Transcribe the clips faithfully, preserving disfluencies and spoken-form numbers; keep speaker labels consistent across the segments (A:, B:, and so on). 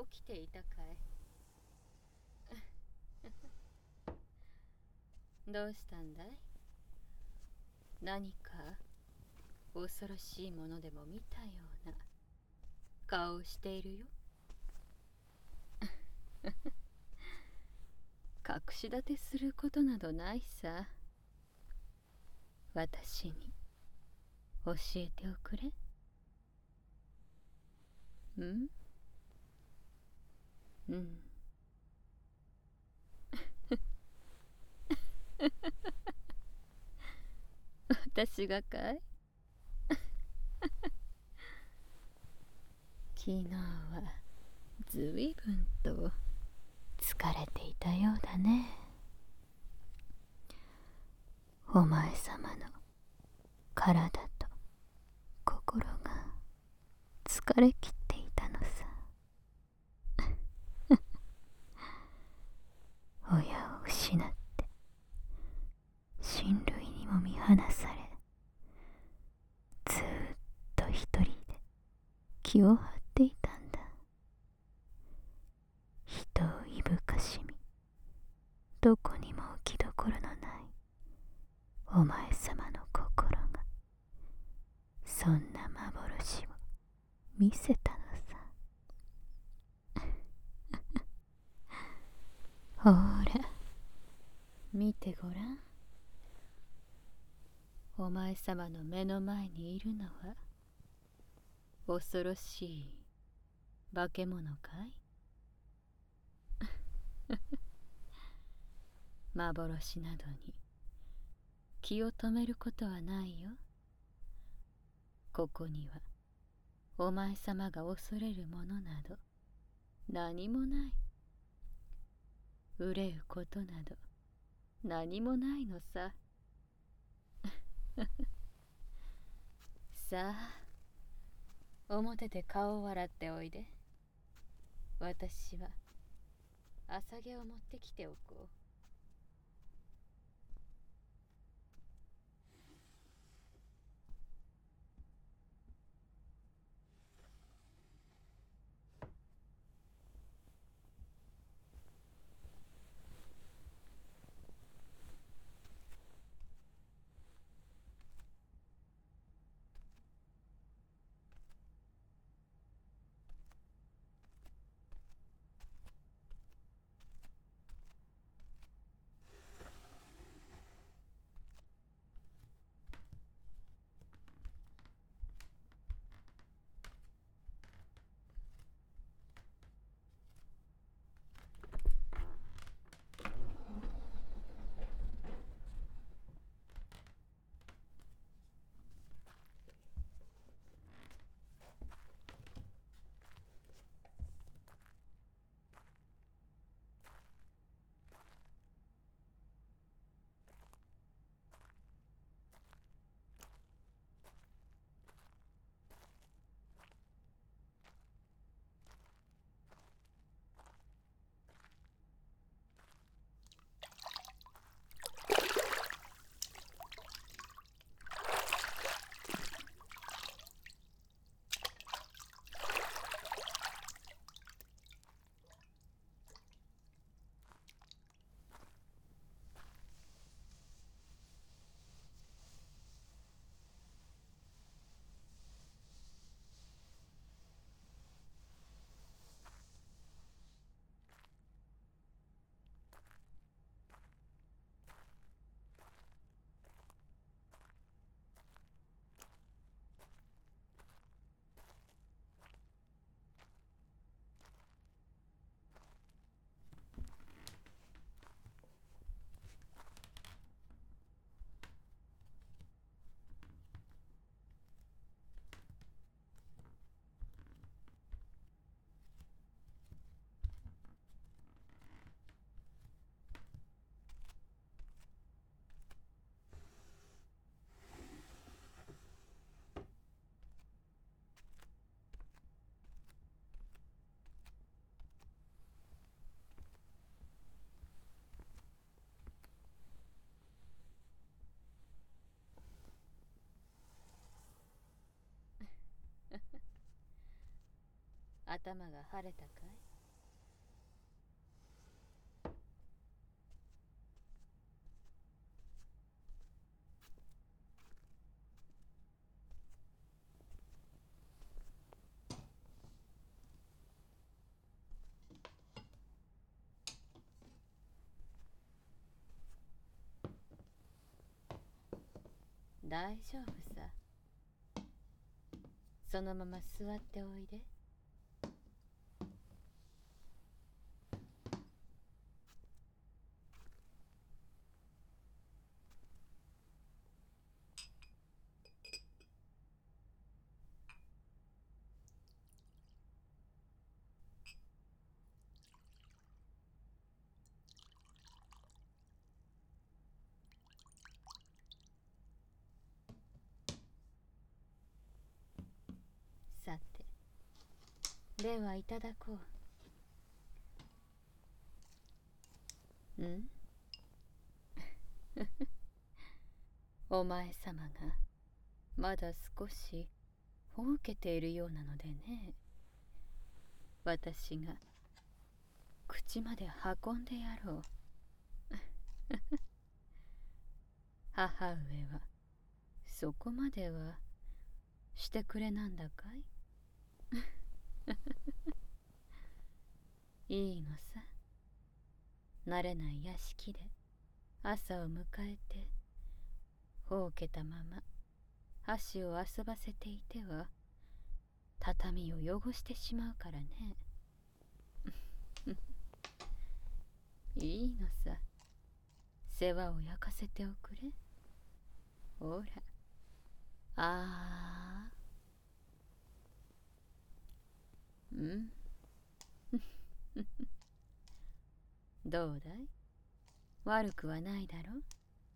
A: 起きていたかい？どうしたんだい？何か恐ろしいものでも見たような顔をしているよ。隠し立てすることなどないさ。私に教えておくれ。うんうん。私がかい？昨日はずいぶんと疲れていたようだね。お前様の体と心が疲れきっていたのさ。親を失って親類にも見放され、ずーっと一人で気を張っていたんだ。人をいぶかしみ、どこにも置きどころのないお前様の心がそんな幻を見せたのさ。ほら見てごらん。お前様の目の前にいるのは恐ろしい化け物かい？幻などに気を止めることはないよ。ここにはお前様が恐れるものなど何もない。憂うことなど何もないのさ。さあ、表で顔を洗っておいで。私は朝毛を持ってきておこう。頭が晴れたかい？ 大丈夫さ。そのまま座っておいで。さて、ではいただこう。んお前様がまだ少しほうけているようなのでね。私が口まで運んでやろう。母上はそこまではしてくれなんだかいいいのさ。慣れない屋敷で朝を迎えてほうけたまま箸を遊ばせていては畳を汚してしまうからね。いいのさ。世話を焼かせておくれ。ほら。あー。うんどうだい？悪くはないだろう？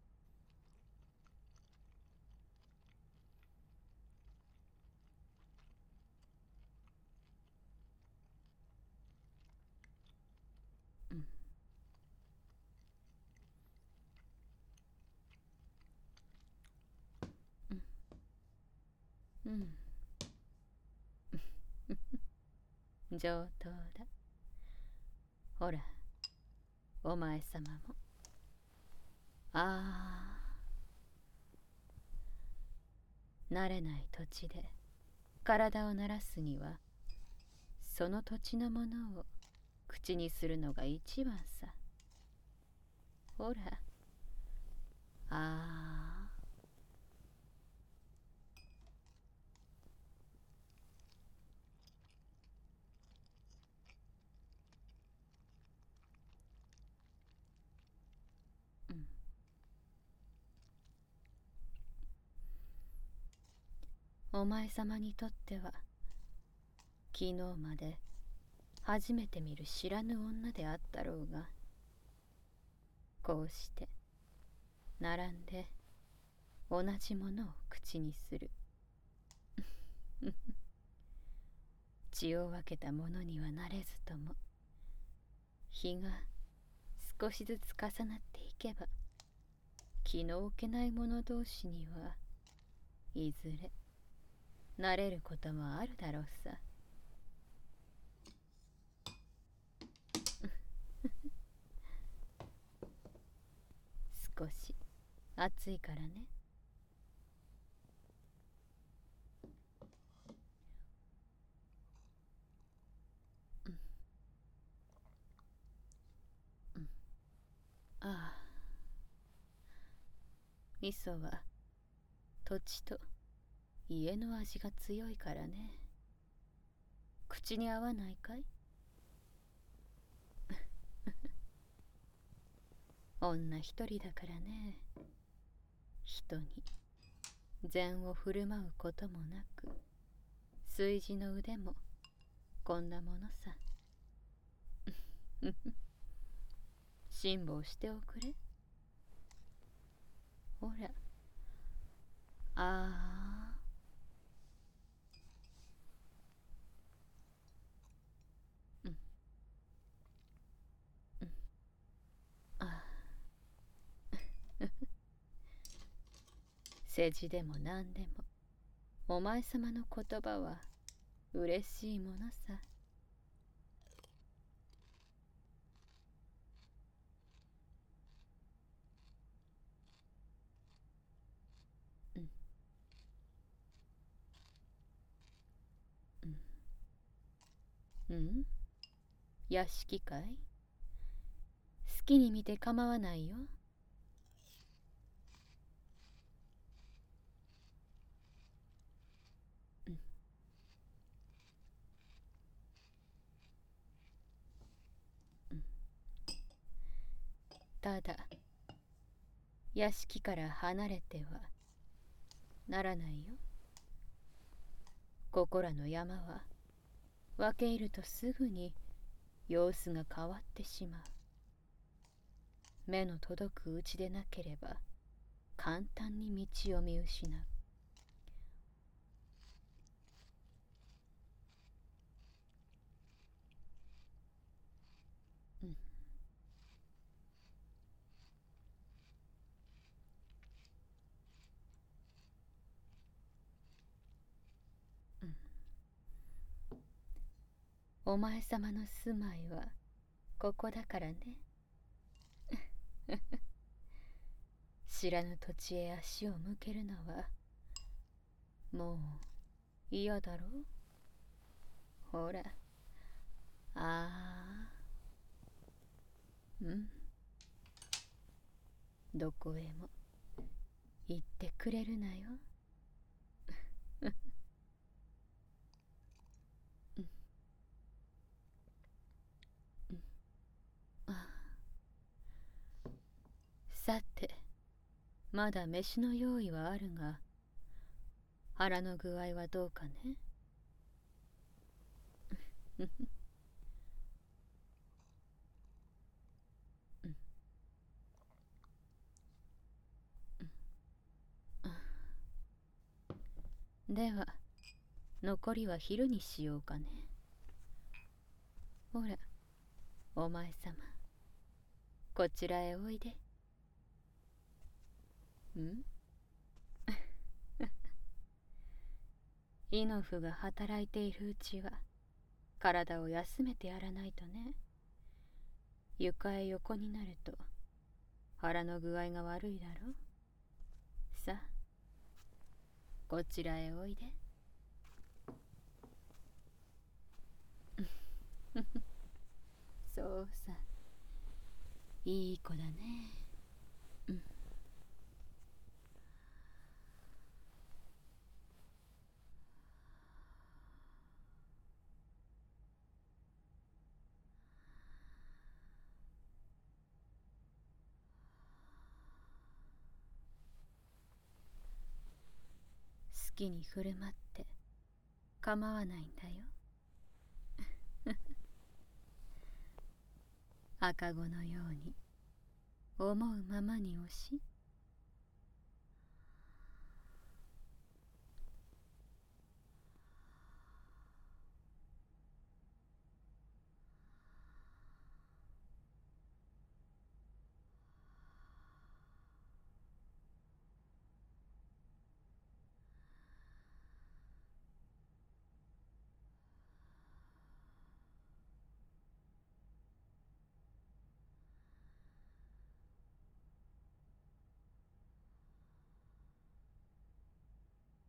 A: うん。うん。上等だ。ほら、お前様も。ああ、慣れない土地で体を慣らすには、その土地のものを口にするのが一番さ。ほら、ああ。うん。お前様にとっては、昨日まで初めて見る知らぬ女であったろうが、こうして並んで同じものを口にする。血を分けたものにはなれずとも、日が少しずつ重なっていけば、気の置けない者同士にはいずれ慣れることもあるだろうさ。少し暑いからね。うん。うん。ああ。味噌は土地と家の味が強いからね。口に合わないかい？女一人だからね。人に善を振る舞うこともなく、炊事の腕もこんなものさ。辛抱しておくれ。ほら。ああ。うん。うん。ああ。世辞でも何でも、お前様の言葉は嬉しいものさ。うん。うん。うん？屋敷かい？好きに見て構わないよ。 ただ屋敷から離れてはならないよ。ここらの山は分け入るとすぐに様子が変わってしまう。目の届くうちでなければ簡単に道を見失う。うん。うん。お前様の住まいはここだからね。知らぬ土地へ足を向けるのはもう嫌だろう。ほら、ああ、うん、どこへも行ってくれるなよ。うん、うん、ああ。さて、まだ飯の用意はあるが、腹の具合はどうかね。うん、では残りは昼にしようかね。ほら、お前様、こちらへおいで。ん？イノフが働いているうちは体を休めてやらないとね。床へ横になると腹の具合が悪いだろう。さあ、こちらへおいで。そうさ、いい子だね。うん。好きに振る舞って構わないんだよ。赤子のように思うままにおし。